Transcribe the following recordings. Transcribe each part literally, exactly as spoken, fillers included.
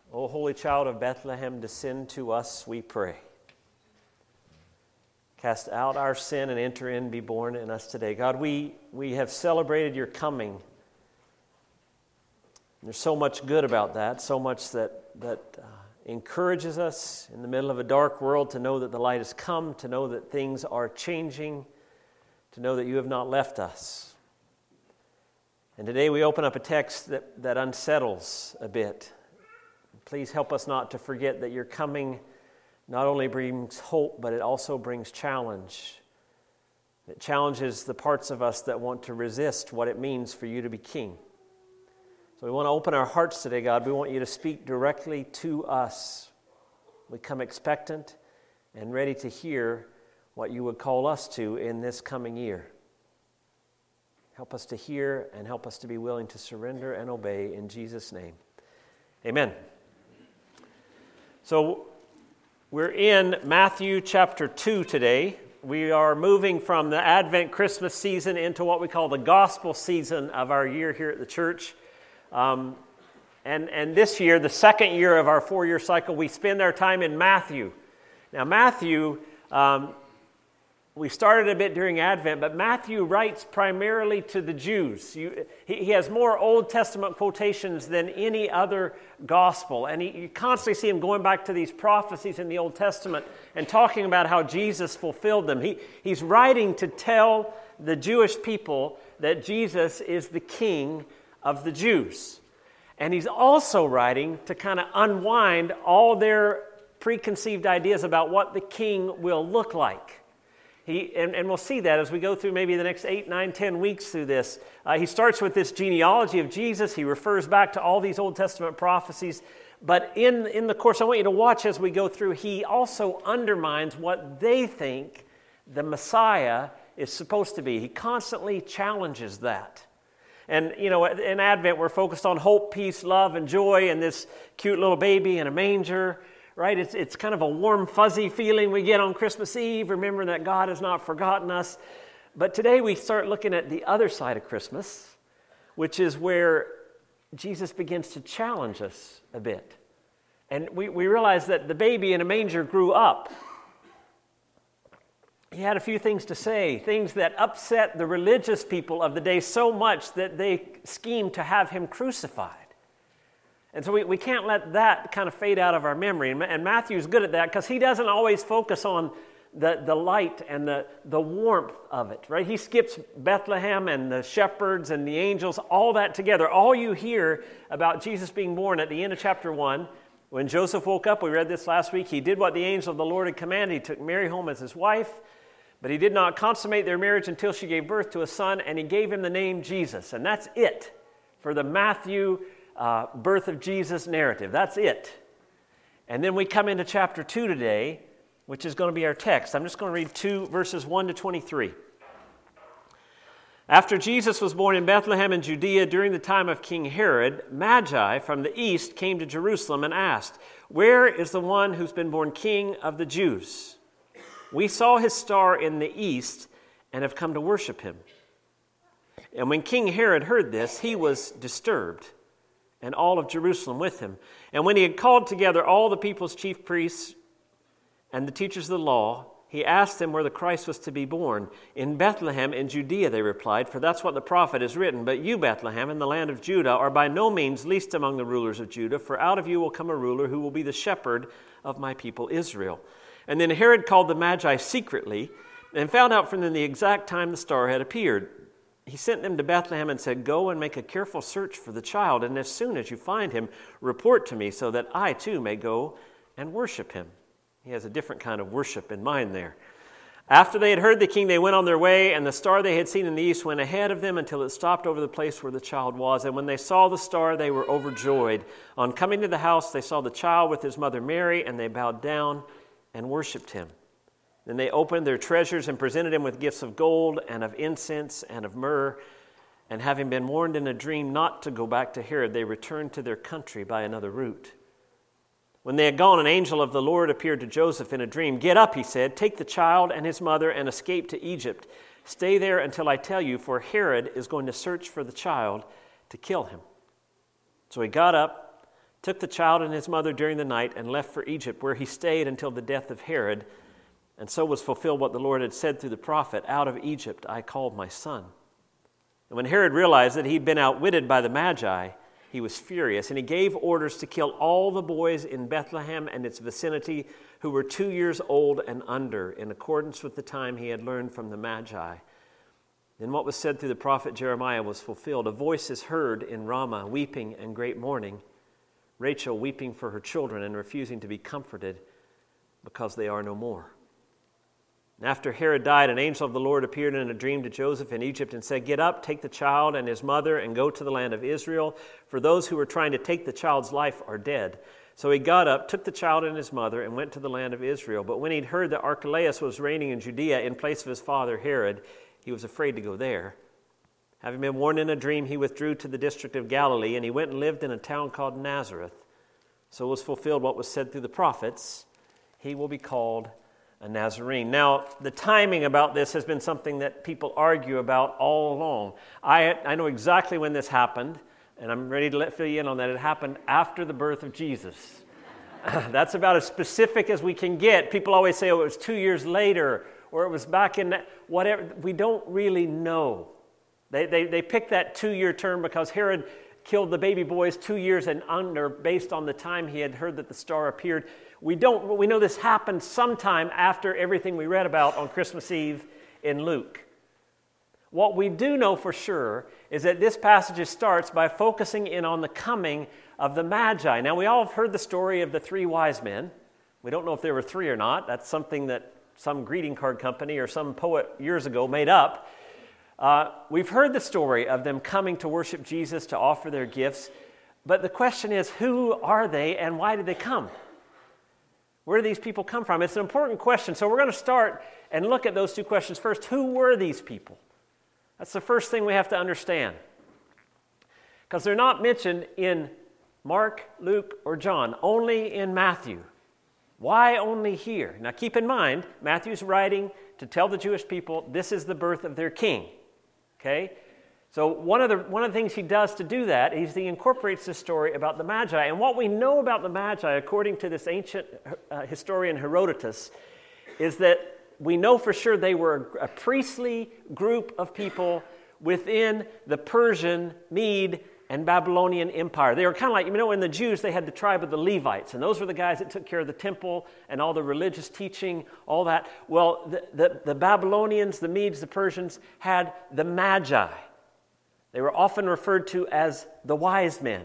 O Holy Child of Bethlehem, descend to us, we pray. Cast out our sin and enter in, be born in us today. God, we, we have celebrated your coming. There's so much good about that, so much that, that uh, encourages us in the middle of a dark world to know that the light has come, to know that things are changing, to know that you have not left us. And today we open up a text that, that unsettles a bit. Please help us not to forget that your coming not only brings hope, but it also brings challenge. It challenges the parts of us that want to resist what it means for you to be king. So we want to open our hearts today, God. We want you to speak directly to us. We come expectant and ready to hear what you would call us to in this coming year. Help us to hear and help us to be willing to surrender and obey in Jesus' name. Amen. So we're in Matthew chapter two today. We are moving from the Advent Christmas season into what we call the gospel season of our year here at the church. Um, and, and this year, the second year of our four-year cycle, we spend our time in Matthew. Now Matthew, um, we started a bit during Advent, but Matthew writes primarily to the Jews. You, he, he has more Old Testament quotations than any other gospel. And he, you constantly see him going back to these prophecies in the Old Testament and talking about how Jesus fulfilled them. He, he's writing to tell the Jewish people that Jesus is the King of the Jews. And he's also writing to kind of unwind all their preconceived ideas about what the king will look like. He, and, and we'll see that as we go through maybe the next eight, nine, ten weeks through this. Uh, he starts with this genealogy of Jesus. He refers back to all these Old Testament prophecies. But in, in the course, I want you to watch as we go through, he also undermines what they think the Messiah is supposed to be. He constantly challenges that. And, you know, in Advent, we're focused on hope, peace, love, and joy, and this cute little baby in a manger. Right? It's it's kind of a warm, fuzzy feeling we get on Christmas Eve, remembering that God has not forgotten us. But today we start looking at the other side of Christmas, which is where Jesus begins to challenge us a bit. And we, we realize that the baby in a manger grew up. He had a few things to say, things that upset the religious people of the day so much that they schemed to have him crucified. And so we, we can't let that kind of fade out of our memory. And, and Matthew's good at that because he doesn't always focus on the, the light and the, the warmth of it, right? He skips Bethlehem and the shepherds and the angels, all that together. All you hear about Jesus being born at the end of chapter one, when Joseph woke up, we read this last week, he did what the angel of the Lord had commanded. He took Mary home as his wife, but he did not consummate their marriage until she gave birth to a son, and he gave him the name Jesus. And that's it for the Matthew Uh, birth of Jesus narrative. That's it. And then we come into chapter two today, which is going to be our text. I'm just going to read two verses one to twenty-three. After Jesus was born in Bethlehem in Judea during the time of King Herod, Magi from the east came to Jerusalem and asked, "Where is the one who's been born King of the Jews? We saw his star in the east and have come to worship him." And when King Herod heard this, he was disturbed, and all of Jerusalem with him. And when he had called together all the people's chief priests and the teachers of the law, he asked them where the Christ was to be born. "In Bethlehem in Judea," they replied, "for that's what the prophet has written. But you, Bethlehem, in the land of Judah, are by no means least among the rulers of Judah, for out of you will come a ruler who will be the shepherd of my people Israel." And then Herod called the Magi secretly and found out from them the exact time the star had appeared. He sent them to Bethlehem and said, "Go and make a careful search for the child, and as soon as you find him, report to me so that I too may go and worship him." He has a different kind of worship in mind there. After they had heard the king, they went on their way, and the star they had seen in the east went ahead of them until it stopped over the place where the child was. And when they saw the star, they were overjoyed. On coming to the house, they saw the child with his mother Mary, and they bowed down and worshipped him. Then they opened their treasures and presented him with gifts of gold and of incense and of myrrh. And having been warned in a dream not to go back to Herod, they returned to their country by another route. When they had gone, an angel of the Lord appeared to Joseph in a dream. "Get up," he said, "take the child and his mother and escape to Egypt. Stay there until I tell you, for Herod is going to search for the child to kill him." So he got up, took the child and his mother during the night and left for Egypt, where he stayed until the death of Herod. And so was fulfilled what the Lord had said through the prophet, "Out of Egypt I called my son." And when Herod realized that he'd been outwitted by the Magi, he was furious, and he gave orders to kill all the boys in Bethlehem and its vicinity who were two years old and under, in accordance with the time he had learned from the Magi. Then what was said through the prophet Jeremiah was fulfilled. A voice is heard in Ramah, weeping and great mourning, Rachel weeping for her children and refusing to be comforted because they are no more. And after Herod died, an angel of the Lord appeared in a dream to Joseph in Egypt and said, "Get up, take the child and his mother and go to the land of Israel, for those who were trying to take the child's life are dead." So he got up, took the child and his mother, and went to the land of Israel. But when he'd heard that Archelaus was reigning in Judea in place of his father Herod, he was afraid to go there. Having been warned in a dream, he withdrew to the district of Galilee, and he went and lived in a town called Nazareth. So was fulfilled what was said through the prophets, "He will be called a Nazarene." Now, the timing about this has been something that people argue about all along. I, I know exactly when this happened, and I'm ready to let fill you in on that. It happened after the birth of Jesus. That's about as specific as we can get. People always say, oh, it was two years later, or it was back in that, whatever. We don't really know. They, they, they picked that two-year term because Herod killed the baby boys two years and under based on the time he had heard that the star appeared. We don't. We know this happened sometime after everything we read about on Christmas Eve in Luke. What we do know for sure is that this passage starts by focusing in on the coming of the Magi. Now, we all have heard the story of the three wise men. We don't know if there were three or not. That's something that some greeting card company or some poet years ago made up. Uh, we've heard the story of them coming to worship Jesus, to offer their gifts. But the question is, who are they and why did they come? Where do these people come from? It's an important question. So we're going to start and look at those two questions first. Who were these people? That's the first thing we have to understand. Because they're not mentioned in Mark, Luke, or John, only in Matthew. Why only here? Now keep in mind, Matthew's writing to tell the Jewish people this is the birth of their king. Okay? So one of the one of the things he does to do that is he incorporates this story about the Magi. And what we know about the Magi, according to this ancient uh, historian Herodotus, is that we know for sure they were a, a priestly group of people within the Persian, Mede, and Babylonian Empire. They were kind of like, you know, in the Jews, they had the tribe of the Levites, and those were the guys that took care of the temple and all the religious teaching, all that. Well, the, the, the Babylonians, the Medes, the Persians had the Magi. They were often referred to as the wise men.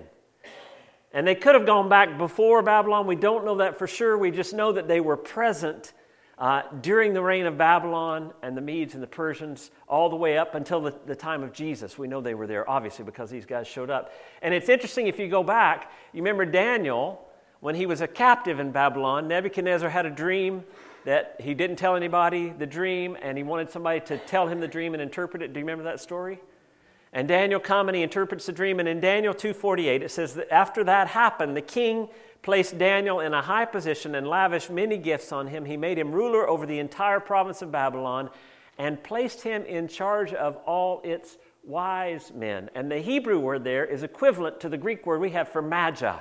And they could have gone back before Babylon. We don't know that for sure. We just know that they were present uh, during the reign of Babylon and the Medes and the Persians all the way up until the, the time of Jesus. We know they were there, obviously, because these guys showed up. And it's interesting, if you go back, you remember Daniel, when he was a captive in Babylon, Nebuchadnezzar had a dream that he didn't tell anybody the dream, and he wanted somebody to tell him the dream and interpret it. Do you remember that story? And Daniel comes and he interprets the dream, and in Daniel two forty-eight it says that after that happened, the king placed Daniel in a high position and lavished many gifts on him. He made him ruler over the entire province of Babylon and placed him in charge of all its wise men. And the Hebrew word there is equivalent to the Greek word we have for magi.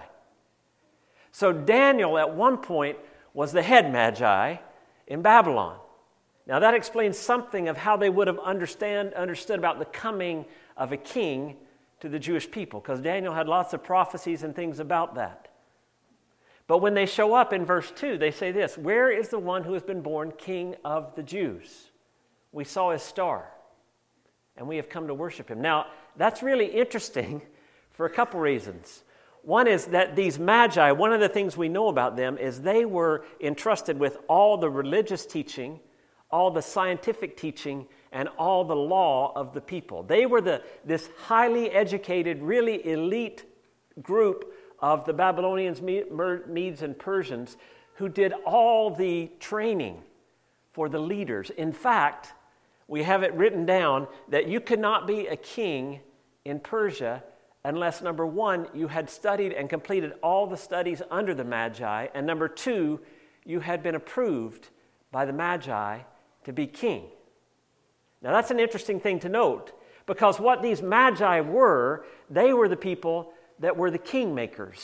So Daniel at one point was the head magi in Babylon. Now that explains something of how they would have understand, understood about the coming of a king to the Jewish people, because Daniel had lots of prophecies and things about that. But when they show up in verse two, they say this: "Where is the one who has been born King of the Jews? We saw his star, and we have come to worship him." Now, that's really interesting for a couple reasons. One is that these magi, one of the things we know about them is they were entrusted with all the religious teaching, all the scientific teaching, and all the law of the people. They were the this highly educated, really elite group of the Babylonians, Medes, and Persians who did all the training for the leaders. In fact, we have it written down that you could not be a king in Persia unless, number one, you had studied and completed all the studies under the Magi, and number two, you had been approved by the Magi to be king. Now that's an interesting thing to note, because what these Magi were, they were the people that were the kingmakers.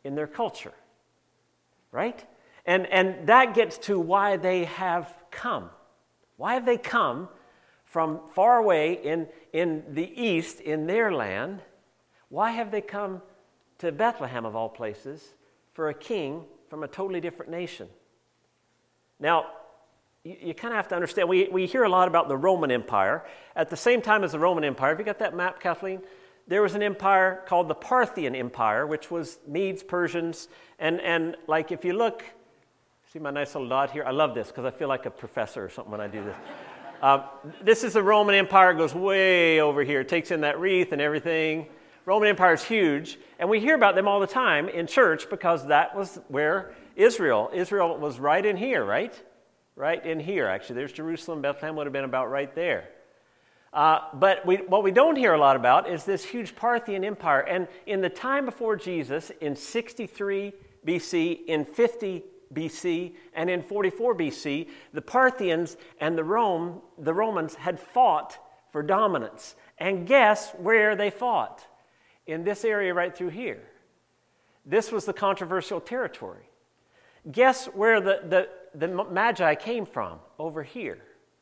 in their culture, right? And, and that gets to why they have come. Why have they come from far away in, in the east, in their land? Why have they come to Bethlehem, of all places, for a king from a totally different nation? Now, you, you kind of have to understand, we, we hear a lot about the Roman Empire. At the same time as the Roman Empire, have you got that map, Kathleen? There was an empire called the Parthian Empire, which was Medes, Persians, and, and like if you look, see my nice little dot here? I love this because I feel like a professor or something when I do this. Uh, this is the Roman Empire. It goes way over here. It takes in that wreath and everything. Roman Empire is huge, and we hear about them all the time in church because that was where Israel, Israel was right in here, right? Right in here, actually. There's Jerusalem. Bethlehem would have been about right there. Uh, but we, what we don't hear a lot about is this huge Parthian Empire. And in the time before Jesus, in sixty-three B C, in fifty B C, and in forty-four B C, the Parthians and the Rome, the Romans had fought for dominance. And guess where they fought? In this area right through here. This was the controversial territory. Guess where the, the, the Magi came from? Over here.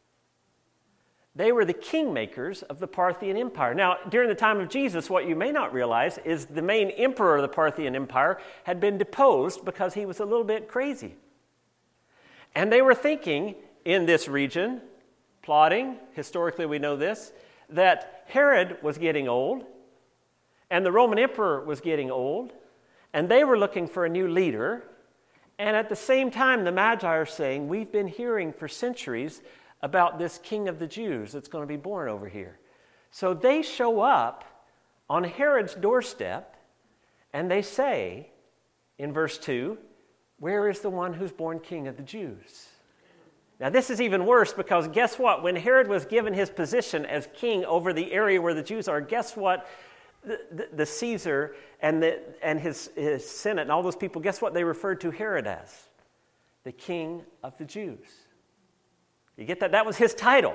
They were the kingmakers of the Parthian Empire. Now, during the time of Jesus, what you may not realize is the main emperor of the Parthian Empire had been deposed because he was a little bit crazy. And they were thinking in this region, plotting, historically we know this, that Herod was getting old, and the Roman emperor was getting old, and they were looking for a new leader. And at the same time, the Magi are saying, we've been hearing for centuries about this king of the Jews that's going to be born over here. So they show up on Herod's doorstep, and they say, in verse two, where is the one who's born king of the Jews? Now this is even worse because guess what? When Herod was given his position as king over the area where the Jews are, guess what? The, the, the Caesar and, the, and his, his Senate and all those people, guess what they referred to Herod as? The king of the Jews. You get that? That was his title.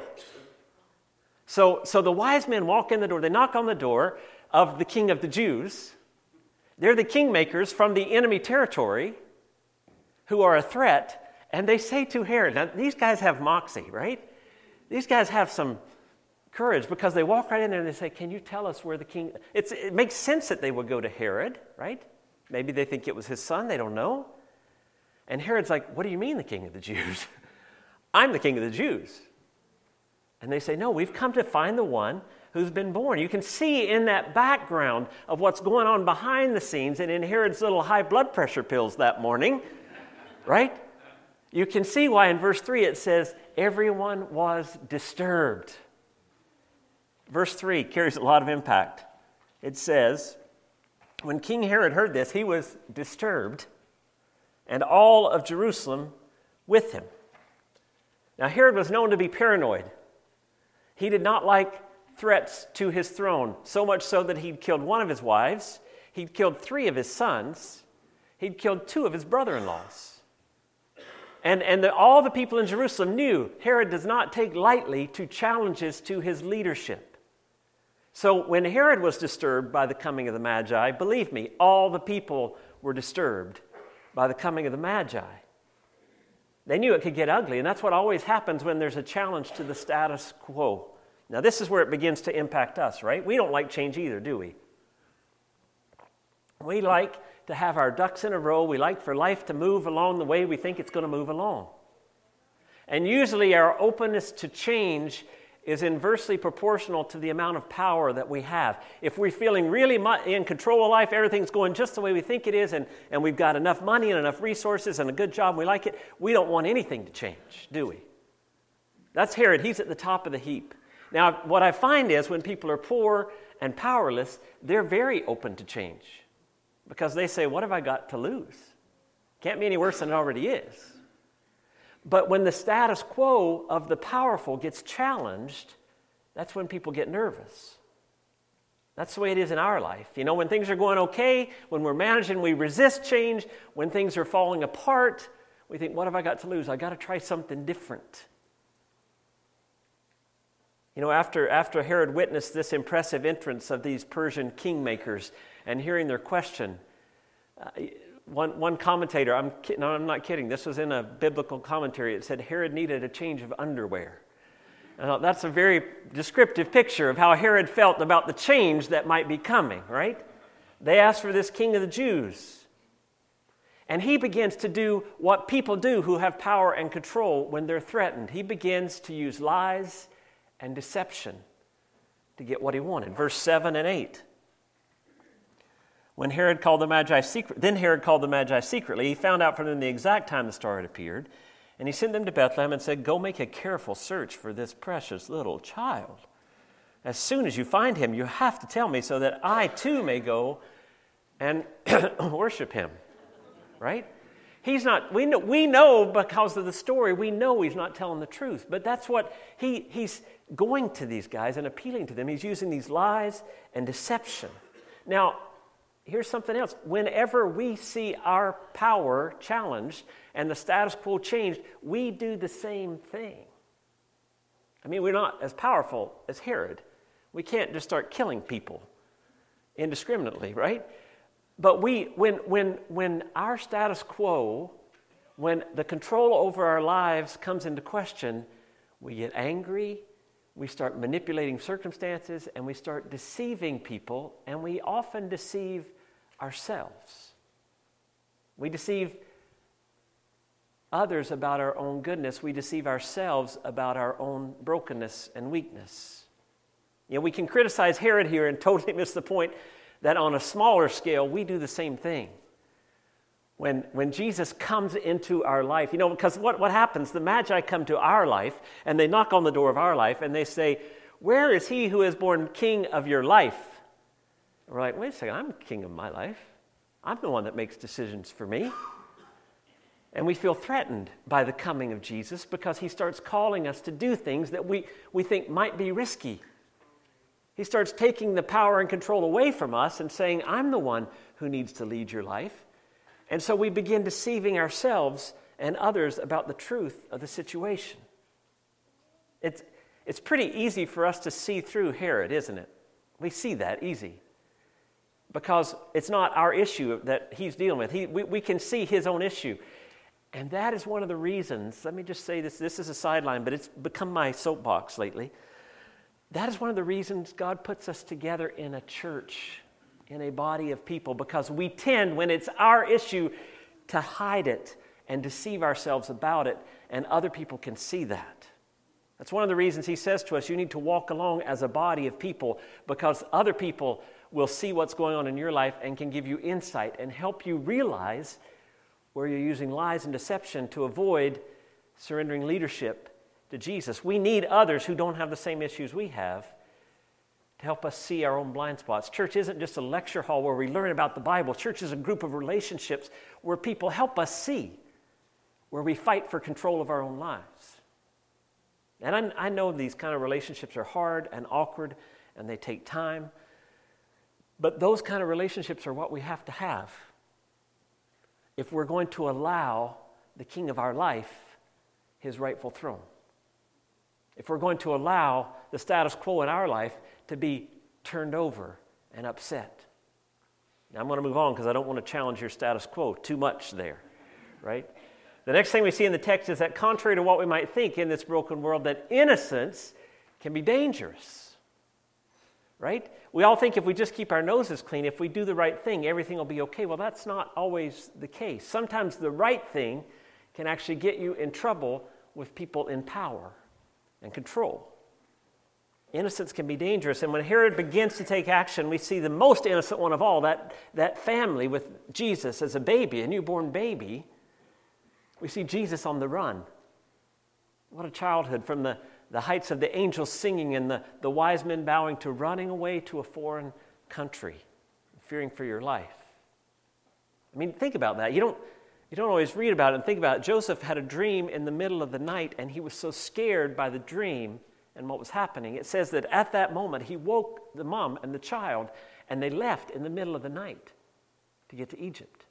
So, so the wise men walk in the door. They knock on the door of the king of the Jews. They're the kingmakers from the enemy territory who are a threat. And they say to Herod, now these guys have moxie, right? These guys have some courage because they walk right in there and they say, can you tell us where the king... It's, it makes sense that they would go to Herod, right? Maybe they think it was his son. They don't know. And Herod's like, what do you mean the king of the Jews? I'm the king of the Jews. And they say, no, we've come to find the one who's been born. You can see in that background of what's going on behind the scenes and in Herod's little high blood pressure pills that morning, right? You can see why in verse three it says, everyone was disturbed. Verse three carries a lot of impact. It says, when King Herod heard this, he was disturbed, and all of Jerusalem with him. Now, Herod was known to be paranoid. He did not like threats to his throne, so much so that he'd killed one of his wives, he'd killed three of his sons, he'd killed two of his brother-in-laws. And, and the, all the people in Jerusalem knew Herod does not take lightly to challenges to his leadership. So when Herod was disturbed by the coming of the Magi, believe me, all the people were disturbed by the coming of the Magi. They knew it could get ugly, and that's what always happens when there's a challenge to the status quo. Now, this is where it begins to impact us, right? We don't like change either, do we? We like to have our ducks in a row. We like for life to move along the way we think it's going to move along. And usually our openness to change is inversely proportional to the amount of power that we have. If we're feeling really in control of life, everything's going just the way we think it is, and, and we've got enough money and enough resources and a good job, and we like it, we don't want anything to change, do we? That's Herod. He's at the top of the heap. Now, what I find is when people are poor and powerless, they're very open to change because they say, what have I got to lose? Can't be any worse than it already is. But when the status quo of the powerful gets challenged, that's when people get nervous. That's the way it is in our life. You know, when things are going okay, when we're managing, we resist change. When things are falling apart, we think, what have I got to lose? I got to try something different. You know, after, after Herod witnessed this impressive entrance of these Persian kingmakers and hearing their question, Uh, one, one commentator, I'm, no, I'm not kidding, this was in a biblical commentary, it said Herod needed a change of underwear. Uh, that's a very descriptive picture of how Herod felt about the change that might be coming, right? They asked for this king of the Jews. And he begins to do what people do who have power and control when they're threatened. He begins to use lies and deception to get what he wanted. Verse seven and eight. When Herod called the Magi secret, then Herod called the Magi secretly. He found out from them the exact time the star had appeared. And he sent them to Bethlehem and said, "Go make a careful search for this precious little child. As soon as you find him, you have to tell me so that I too may go and worship him." Right? He's not, we know, we know because of the story, we know he's not telling the truth. But that's what he, he's going to these guys and appealing to them. He's using these lies and deception. Now, here's something else. Whenever we see our power challenged and the status quo changed, we do the same thing. I mean, we're not as powerful as Herod. We can't just start killing people indiscriminately, right? But we, when, when, when our status quo, when the control over our lives comes into question, we get angry, we start manipulating circumstances, and we start deceiving people, and we often deceive ourselves. We deceive others about our own goodness. We deceive ourselves about our own brokenness and weakness. You know, we can criticize Herod here and totally miss the point that on a smaller scale, we do the same thing. When, when Jesus comes into our life, you know, because what, what happens? The Magi come to our life, and they knock on the door of our life, and they say, "Where is he who is born king of your life?" And we're like, wait a second, I'm king of my life. I'm the one that makes decisions for me. And we feel threatened by the coming of Jesus because he starts calling us to do things that we, we think might be risky. He starts taking the power and control away from us and saying, "I'm the one who needs to lead your life." And so we begin deceiving ourselves and others about the truth of the situation. It's, it's pretty easy for us to see through Herod, isn't it? We see that easy. Because it's not our issue that he's dealing with. He, we, we can see his own issue. And that is one of the reasons, let me just say this, this is a sideline, but it's become my soapbox lately. That is one of the reasons God puts us together in a church, in a body of people, because we tend, when it's our issue, to hide it and deceive ourselves about it, and other people can see that. That's one of the reasons he says to us, you need to walk along as a body of people, because other people will see what's going on in your life and can give you insight and help you realize where you're using lies and deception to avoid surrendering leadership to Jesus. We need others who don't have the same issues we have to help us see our own blind spots. Church isn't just a lecture hall where we learn about the Bible. Church is a group of relationships where people help us see, where we fight for control of our own lives. And I, I know these kind of relationships are hard and awkward and they take time, but those kind of relationships are what we have to have if we're going to allow the king of our life his rightful throne. If we're going to allow the status quo in our life to be turned over and upset. Now, I'm going to move on because I don't want to challenge your status quo too much there, right? The next thing we see in the text is that contrary to what we might think in this broken world, that innocence can be dangerous, right? We all think if we just keep our noses clean, if we do the right thing, everything will be okay. Well, that's not always the case. Sometimes the right thing can actually get you in trouble with people in power and control. Innocence can be dangerous, and when Herod begins to take action, we see the most innocent one of all, that, that family with Jesus as a baby, a newborn baby. We see Jesus on the run. What a childhood, from the, the heights of the angels singing and the, the wise men bowing to running away to a foreign country, fearing for your life. I mean, think about that. You don't, you don't always read about it and think about it. Joseph had a dream in the middle of the night, and he was so scared by the dream and what was happening. It says that at that moment, he woke the mom and the child, and they left in the middle of the night to get to Egypt.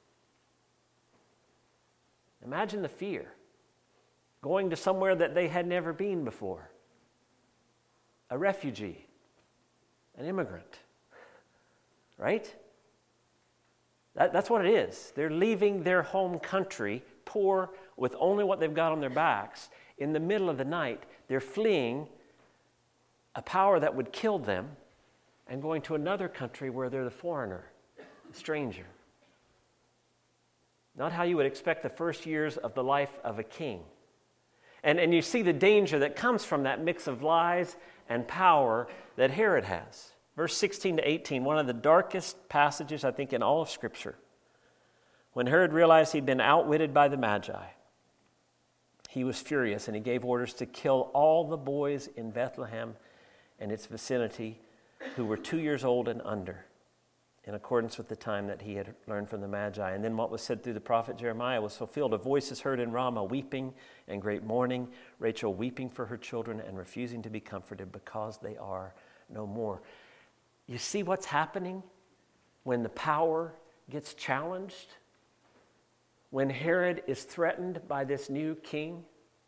Imagine the fear, going to somewhere that they had never been before. A refugee, an immigrant, right? That, that's what it is. They're leaving their home country, poor, with only what they've got on their backs. In the middle of the night, they're fleeing a power that would kill them and going to another country where they're the foreigner, the stranger. Not how you would expect the first years of the life of a king. And, and you see the danger that comes from that mix of lies and power that Herod has. Verse sixteen to eighteen, one of the darkest passages, I think, in all of Scripture. When Herod realized he'd been outwitted by the Magi, he was furious, and he gave orders to kill all the boys in Bethlehem and its vicinity who were two years old and under, in accordance with the time that he had learned from the Magi. And then what was said through the prophet Jeremiah was fulfilled. A voice is heard in Ramah, weeping and great mourning, Rachel weeping for her children and refusing to be comforted because they are no more. You see what's happening when the power gets challenged? When Herod is threatened by this new king?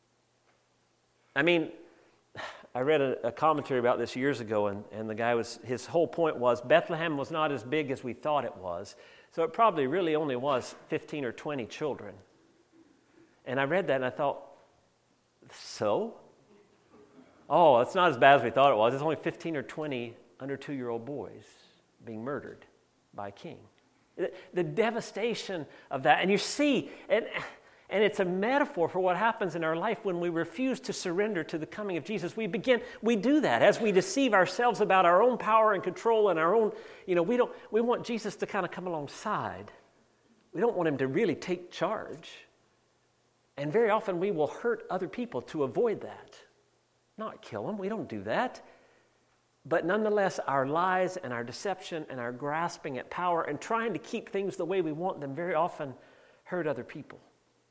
I mean, I read a, a commentary about this years ago, and, and the guy was, his whole point was Bethlehem was not as big as we thought it was. So it probably really only was fifteen or twenty children. And I read that and I thought, so? Oh, it's not as bad as we thought it was. It's only fifteen or twenty under two-year-old boys being murdered by a king. The, the devastation of that. And you see, and, and it's a metaphor for what happens in our life when we refuse to surrender to the coming of Jesus. We begin, we do that as we deceive ourselves about our own power and control and our own, you know, we don't, we want Jesus to kind of come alongside. We don't want him to really take charge. And very often we will hurt other people to avoid that. Not kill them, we don't do that. But nonetheless, our lies and our deception and our grasping at power and trying to keep things the way we want them very often hurt other people.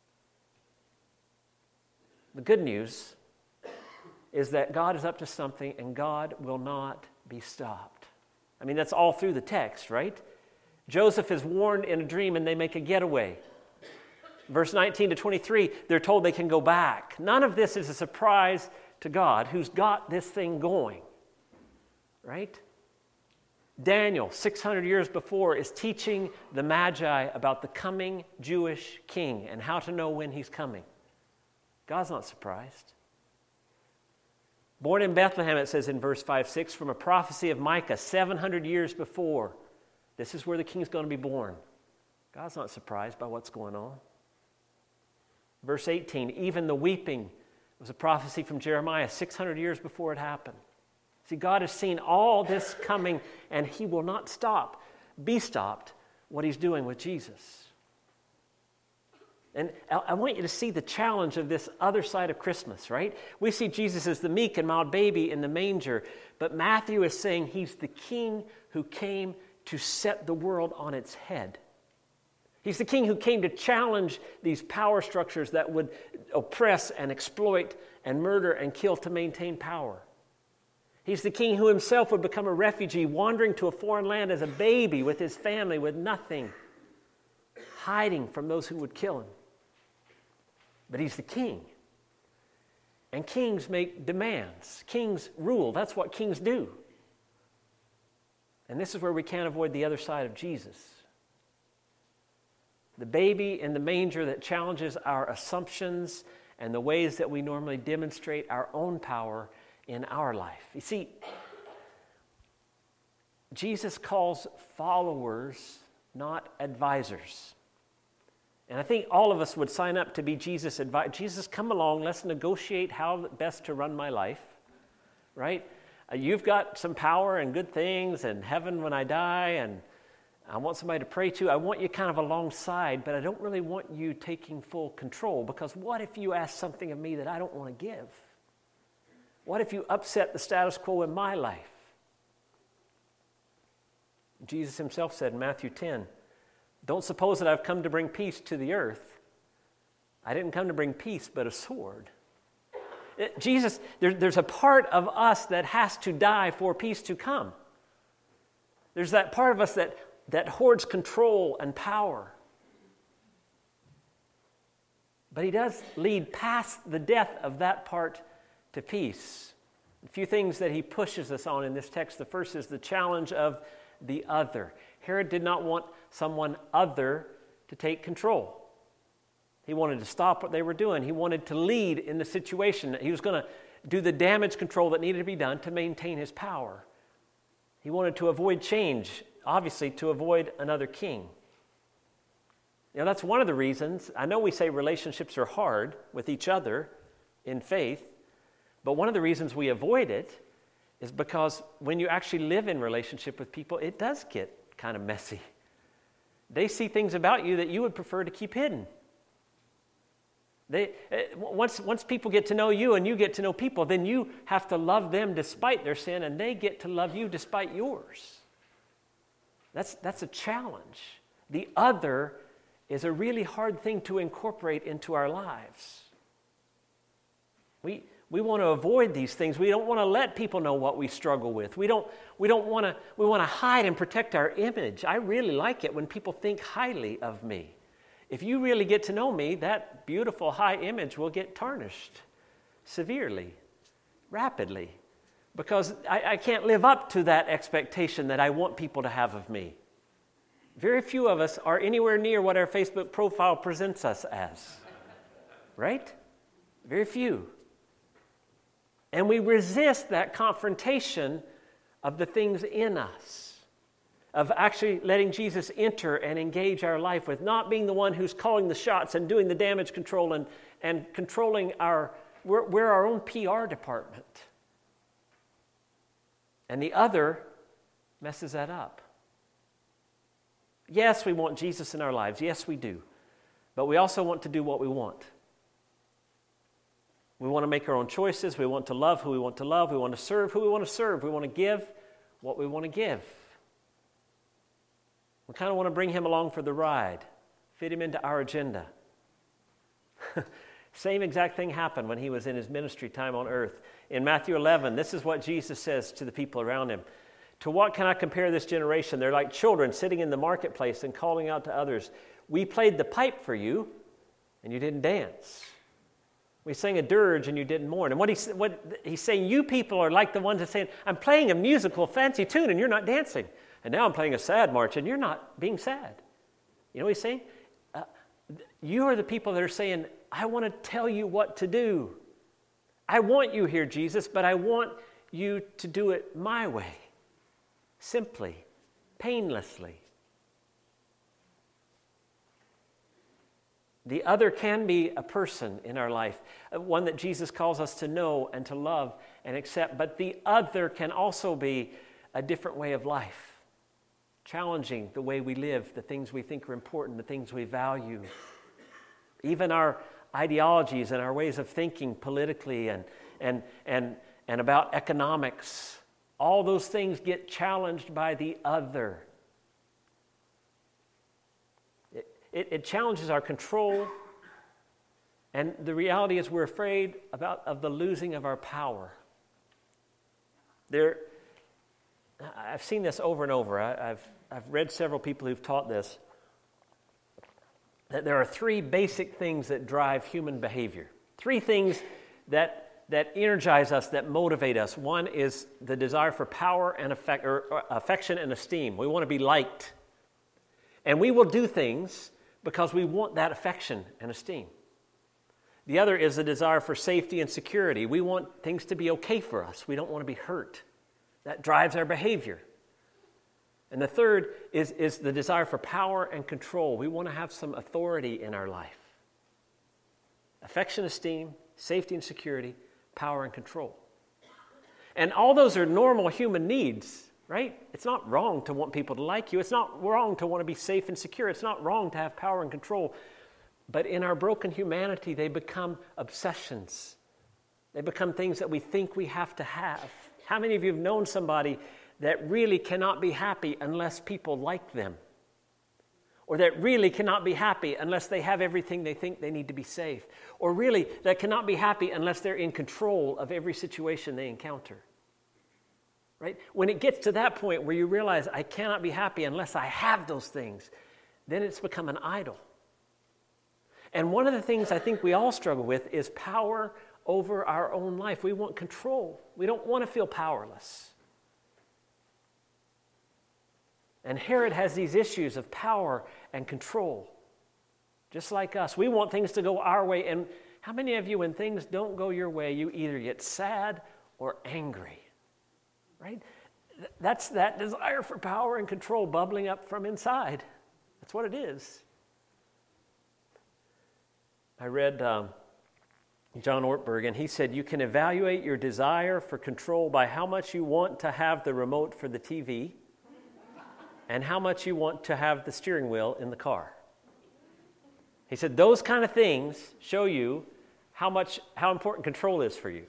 The good news is that God is up to something and God will not be stopped. I mean, that's all through the text, right? Joseph is warned in a dream and they make a getaway. Verse nineteen to twenty-three, they're told they can go back. None of this is a surprise to God, who's got this thing going. Right? Daniel, six hundred years before, is teaching the Magi about the coming Jewish king and how to know when he's coming. God's not surprised. Born in Bethlehem, it says in verse five six, from a prophecy of Micah seven hundred years before. This is where the king's going to be born. God's not surprised by what's going on. Verse eighteen, even the weeping was a prophecy from Jeremiah six hundred years before it happened. See, God has seen all this coming, and he will not stop, be stopped, what he's doing with Jesus. And I want you to see the challenge of this other side of Christmas, right? We see Jesus as the meek and mild baby in the manger, but Matthew is saying he's the king who came to set the world on its head. He's the king who came to challenge these power structures that would oppress and exploit and murder and kill to maintain power. He's the king who himself would become a refugee, wandering to a foreign land as a baby with his family, with nothing, hiding from those who would kill him. But he's the king. And kings make demands. Kings rule. That's what kings do. And this is where we can't avoid the other side of Jesus. The baby in the manger that challenges our assumptions and the ways that we normally demonstrate our own power in our life. You see, Jesus calls followers, not advisors. And I think all of us would sign up to be Jesus' advisor. Jesus, come along, let's negotiate how best to run my life, right? Uh, you've got some power and good things and heaven when I die, and I want somebody to pray to. I want you kind of alongside, but I don't really want you taking full control, because what if you ask something of me that I don't want to give? What if you upset the status quo in my life? Jesus himself said in Matthew ten, don't suppose that I've come to bring peace to the earth. I didn't come to bring peace, but a sword. It, Jesus, there, there's a part of us that has to die for peace to come. There's that part of us that, that hoards control and power. But he does lead past the death of that part to peace. A few things that he pushes us on in this text. The first is the challenge of the other. Herod did not want someone other to take control. He wanted to stop what they were doing. He wanted to lead in the situation. He was going to do the damage control that needed to be done to maintain his power. He wanted to avoid change, obviously to avoid another king. Now that's one of the reasons. I know we say relationships are hard with each other in faith, but one of the reasons we avoid it is because when you actually live in relationship with people, it does get kind of messy. They see things about you that you would prefer to keep hidden. They, once, once people get to know you and you get to know people, then you have to love them despite their sin, and they get to love you despite yours. That's, that's a challenge. The other is a really hard thing to incorporate into our lives. We, we want to avoid these things. We don't want to let people know what we struggle with. We don't, we don't want to, we want to hide and protect our image. I really like it when people think highly of me. If you really get to know me, that beautiful high image will get tarnished severely, rapidly, because I, I can't live up to that expectation that I want people to have of me. Very few of us are anywhere near what our Facebook profile presents us as, right? Very few. And we resist that confrontation of the things in us, of actually letting Jesus enter and engage our life with, not being the one who's calling the shots and doing the damage control and, and controlling our, we're, we're our own P R department. And the other messes that up. Yes, we want Jesus in our lives. Yes, we do. But we also want to do what we want. We want to make our own choices. We want to love who we want to love. We want to serve who we want to serve. We want to give what we want to give. We kind of want to bring him along for the ride, fit him into our agenda. Same exact thing happened when he was in his ministry time on earth. In Matthew eleven, this is what Jesus says to the people around him. To what can I compare this generation? They're like children sitting in the marketplace and calling out to others, we played the pipe for you, and you didn't dance. We sang a dirge, and you didn't mourn. And what, he, what he's saying, you people are like the ones that saying, I'm playing a musical fancy tune, and you're not dancing. And now I'm playing a sad march, and you're not being sad. You know what he's saying? Uh, you are the people that are saying, I want to tell you what to do. I want you here, Jesus, but I want you to do it my way. Simply, painlessly. The other can be a person in our life, one that Jesus calls us to know and to love and accept, but the other can also be a different way of life, challenging the way we live, the things we think are important, the things we value. Even our ideologies and our ways of thinking politically and, and, and, and about economics, all those things get challenged by the other. It, it, it challenges our control, and the reality is we're afraid about of the losing of our power. There, I've seen this over and over. I, I've I've read several people who've taught this, that there are three basic things that drive human behavior. Three things that that energize us, that motivate us. One is the desire for power and affect, or, or affection and esteem. We want to be liked. And we will do things because we want that affection and esteem. The other is the desire for safety and security. We want things to be okay for us. We don't want to be hurt. That drives our behavior. And the third is, is the desire for power and control. We want to have some authority in our life. Affection, esteem, safety and security, power and control. And all those are normal human needs, right? It's not wrong to want people to like you. It's not wrong to want to be safe and secure. It's not wrong to have power and control. But in our broken humanity, they become obsessions. They become things that we think we have to have. How many of you have known somebody that really cannot be happy unless people like them? Or that really cannot be happy unless they have everything they think they need to be safe? Or really, that cannot be happy unless they're in control of every situation they encounter? Right? When it gets to that point where you realize, I cannot be happy unless I have those things, then it's become an idol. And one of the things I think we all struggle with is power over our own life. We want control. We don't want to feel powerless. And Herod has these issues of power and control. Just like us. We want things to go our way. And how many of you, when things don't go your way, you either get sad or angry? Right? That's that desire for power and control bubbling up from inside. That's what it is. I read um, John Ortberg, and he said, you can evaluate your desire for control by how much you want to have the remote for the T V and how much you want to have the steering wheel in the car. He said, those kind of things show you how much, how important control is for you.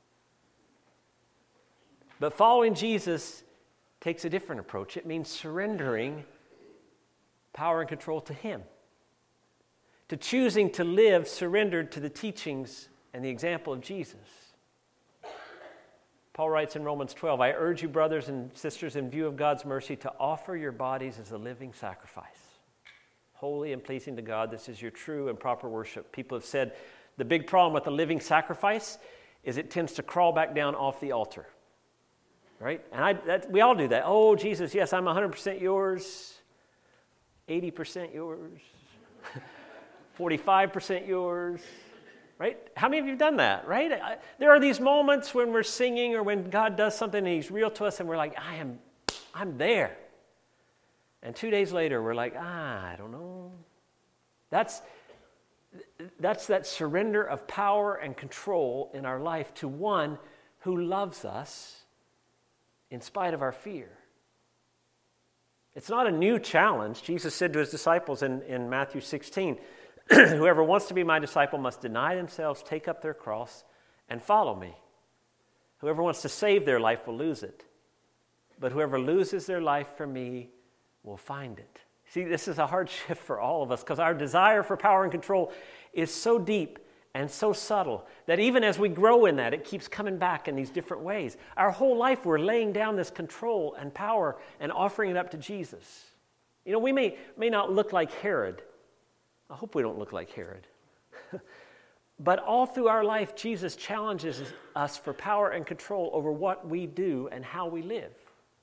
But following Jesus takes a different approach. It means surrendering power and control to Him, to choosing to live surrendered to the teachings and the example of Jesus. Paul writes in Romans twelve, I urge you, brothers and sisters, in view of God's mercy, to offer your bodies as a living sacrifice, holy and pleasing to God. This is your true and proper worship. People have said the big problem with the living sacrifice is it tends to crawl back down off the altar. Right? And I, that, we all do that. Oh, Jesus, yes, I'm one hundred percent yours, eighty percent yours, forty-five percent yours. Right? How many of you have done that? Right? I, there are these moments when we're singing or when God does something and He's real to us and we're like, I am, I'm there. And two days later, we're like, ah, I don't know. That's, that's that surrender of power and control in our life to one who loves us in spite of our fear. It's not a new challenge. Jesus said to His disciples in, in Matthew sixteen, whoever wants to be my disciple must deny themselves, take up their cross, and follow me. Whoever wants to save their life will lose it. But whoever loses their life for me will find it. See, this is a hard shift for all of us because our desire for power and control is so deep and so subtle that even as we grow in that, it keeps coming back in these different ways. Our whole life, we're laying down this control and power and offering it up to Jesus. You know, we may, may not look like Herod. I hope we don't look like Herod. But all through our life, Jesus challenges us for power and control over what we do and how we live.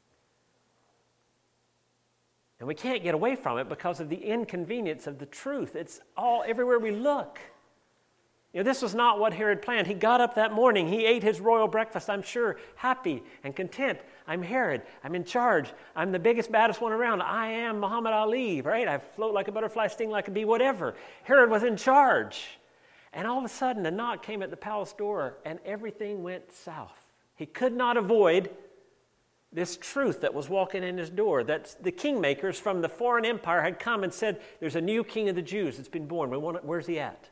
And we can't get away from it because of the inconvenience of the truth. It's all everywhere we look. You know, this was not what Herod planned. He got up that morning. He ate his royal breakfast, I'm sure, happy and content. I'm Herod. I'm in charge. I'm the biggest, baddest one around. I am Muhammad Ali, right? I float like a butterfly, sting like a bee, whatever. Herod was in charge. And all of a sudden, a knock came at the palace door, and everything went south. He could not avoid this truth that was walking in his door, that the kingmakers from the foreign empire had come and said, there's a new king of the Jews that's been born. We want, where's he at?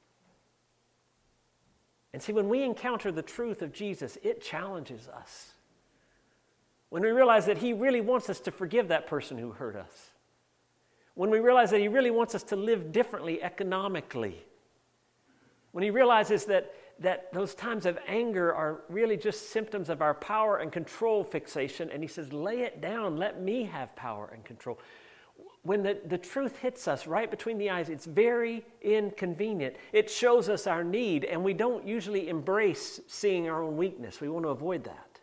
And see, when we encounter the truth of Jesus, it challenges us. When we realize that He really wants us to forgive that person who hurt us. When we realize that He really wants us to live differently economically. When He realizes that, that those times of anger are really just symptoms of our power and control fixation, and He says, lay it down, let me have power and control. When the, the truth hits us right between the eyes, it's very inconvenient. It shows us our need, and we don't usually embrace seeing our own weakness. We want to avoid that.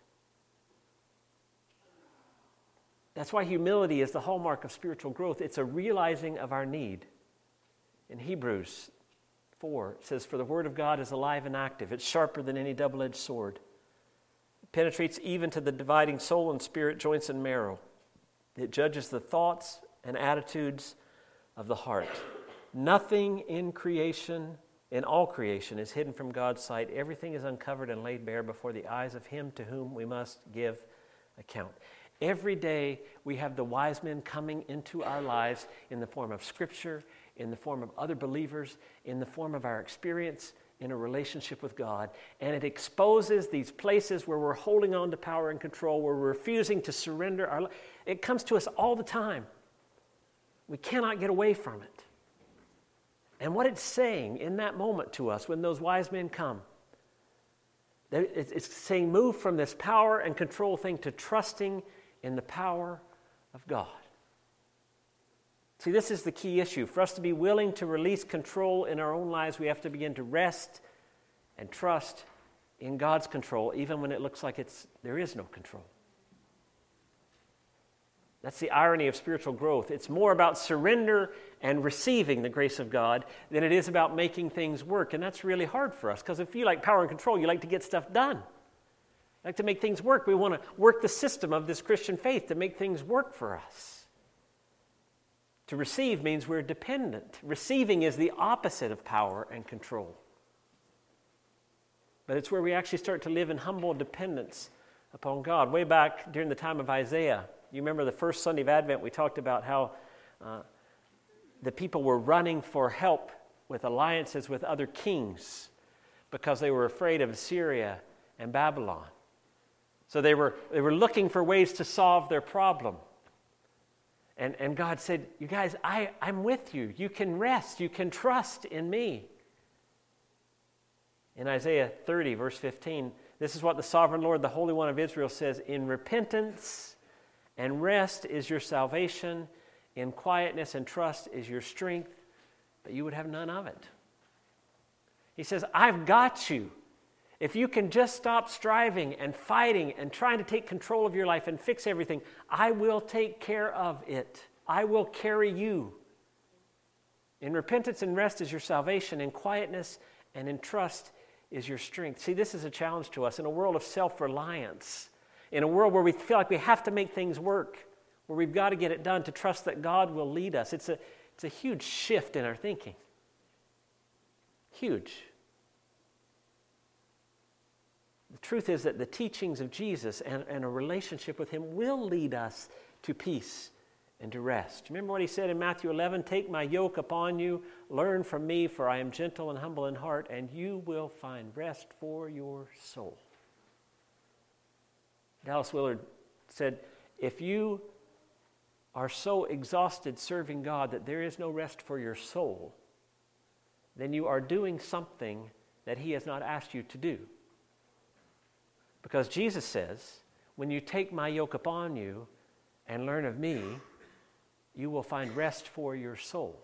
That's why humility is the hallmark of spiritual growth. It's a realizing of our need. In Hebrews four, it says, for the word of God is alive and active. It's sharper than any double-edged sword. It penetrates even to the dividing soul and spirit, joints and marrow. It judges the thoughts and attitudes of the heart. Nothing in creation, in all creation, is hidden from God's sight. Everything is uncovered and laid bare before the eyes of Him to whom we must give account. Every day we have the wise men coming into our lives in the form of Scripture, in the form of other believers, in the form of our experience in a relationship with God. And it exposes these places where we're holding on to power and control, where we're refusing to surrender our life. It comes to us all the time. We cannot get away from it. And what it's saying in that moment to us when those wise men come, it's saying move from this power and control thing to trusting in the power of God. See, this is the key issue. For us to be willing to release control in our own lives, we have to begin to rest and trust in God's control, even when it looks like it's there is no control. That's the irony of spiritual growth. It's more about surrender and receiving the grace of God than it is about making things work. And that's really hard for us, because if you like power and control, you like to get stuff done. You like to make things work. We want to work the system of this Christian faith to make things work for us. To receive means we're dependent. Receiving is the opposite of power and control. But it's where we actually start to live in humble dependence upon God. Way back during the time of Isaiah, you remember the first Sunday of Advent, we talked about how uh, the people were running for help with alliances with other kings because they were afraid of Assyria and Babylon. So they were they were looking for ways to solve their problem. And, and God said, you guys, I, I'm with you. You can rest. You can trust in me. In Isaiah thirty, verse fifteen, this is what the sovereign Lord, the Holy One of Israel says, in repentance and rest is your salvation, in quietness and trust is your strength, but you would have none of it. He says, I've got you. If you can just stop striving and fighting and trying to take control of your life and fix everything, I will take care of it. I will carry you. In repentance and rest is your salvation, in quietness and in trust is your strength. See, this is a challenge to us in a world of self-reliance, in a world where we feel like we have to make things work, where we've got to get it done, to trust that God will lead us. It's a, it's a huge shift in our thinking. Huge. The truth is that the teachings of Jesus and, and a relationship with Him will lead us to peace and to rest. Remember what He said in Matthew eleven, take my yoke upon you, learn from me, for I am gentle and humble in heart, and you will find rest for your soul. Dallas Willard said, if you are so exhausted serving God that there is no rest for your soul, then you are doing something that He has not asked you to do. Because Jesus says, when you take my yoke upon you and learn of me, you will find rest for your soul.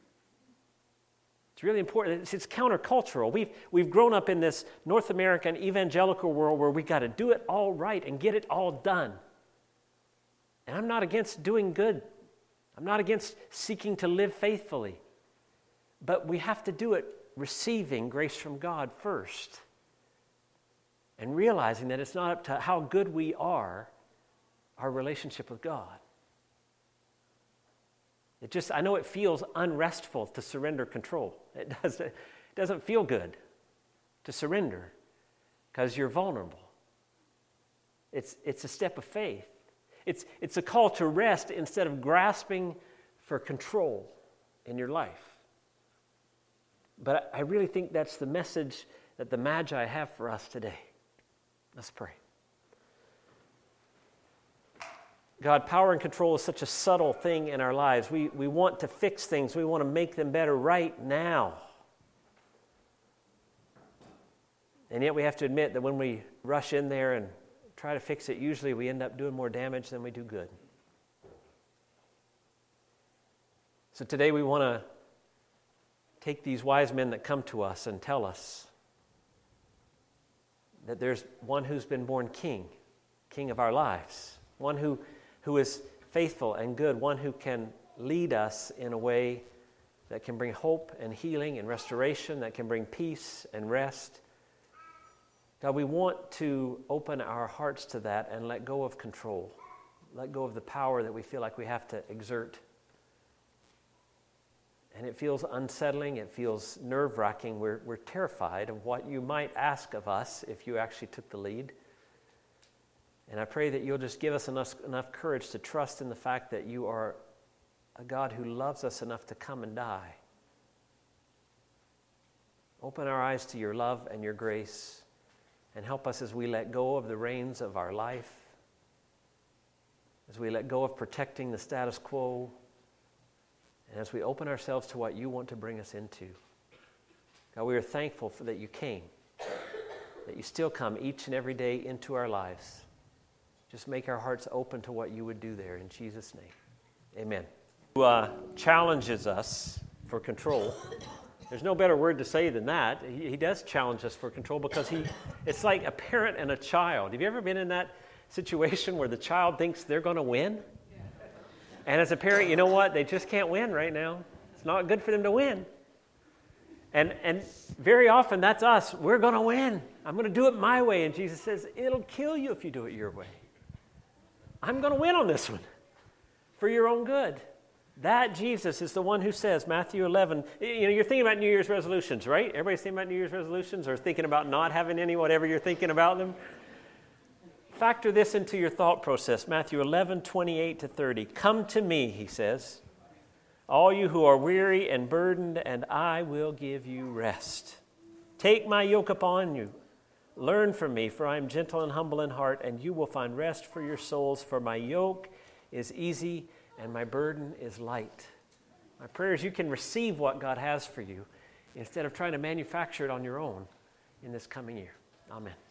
It's really important. It's, it's countercultural. We've, we've grown up in this North American evangelical world where we've got to do it all right and get it all done. And I'm not against doing good. I'm not against seeking to live faithfully. But we have to do it receiving grace from God first. And realizing that it's not up to how good we are, our relationship with God. It just, I know it feels unrestful to surrender control. It doesn't, it doesn't feel good to surrender because you're vulnerable. It's, it's a step of faith. It's, it's a call to rest instead of grasping for control in your life. But I really think that's the message that the Magi have for us today. Let's pray. God, power and control is such a subtle thing in our lives. We, we want to fix things. We want to make them better right now. And yet we have to admit that when we rush in there and try to fix it, usually we end up doing more damage than we do good. So today we want to take these wise men that come to us and tell us that there's one who's been born king, king of our lives, one who, who is faithful and good, one who can lead us in a way that can bring hope and healing and restoration, that can bring peace and rest. God, we want to open our hearts to that and let go of control, let go of the power that we feel like we have to exert. And it feels unsettling, it feels nerve-wracking. We're, we're terrified of what you might ask of us if you actually took the lead. And I pray that you'll just give us enough, enough courage to trust in the fact that you are a God who loves us enough to come and die. Open our eyes to your love and your grace, and help us as we let go of the reins of our life, as we let go of protecting the status quo, and as we open ourselves to what you want to bring us into. God, we are thankful for that you came, that you still come each and every day into our lives. Just make our hearts open to what you would do there. In Jesus' name, amen. Who uh, challenges us for control. There's no better word to say than that. He, he does challenge us for control because he, it's like a parent and a child. Have you ever been in that situation where the child thinks they're going to win? And as a parent, you know what? They just can't win right now. It's not good for them to win. And and very often that's us. We're going to win. I'm going to do it my way. And Jesus says, it'll kill you if you do it your way. I'm going to win on this one for your own good. That Jesus is the one who says, Matthew eleven, you know, you're thinking about New Year's resolutions, right? Everybody's thinking about New Year's resolutions or thinking about not having any, whatever you're thinking about them. Factor this into your thought process. Matthew eleven, twenty-eight to thirty. Come to me, he says, all you who are weary and burdened, and I will give you rest. Take my yoke upon you. Learn from me, for I am gentle and humble in heart, and you will find rest for your souls, for my yoke is easy and my burden is light. My prayer is you can receive what God has for you instead of trying to manufacture it on your own in this coming year. Amen.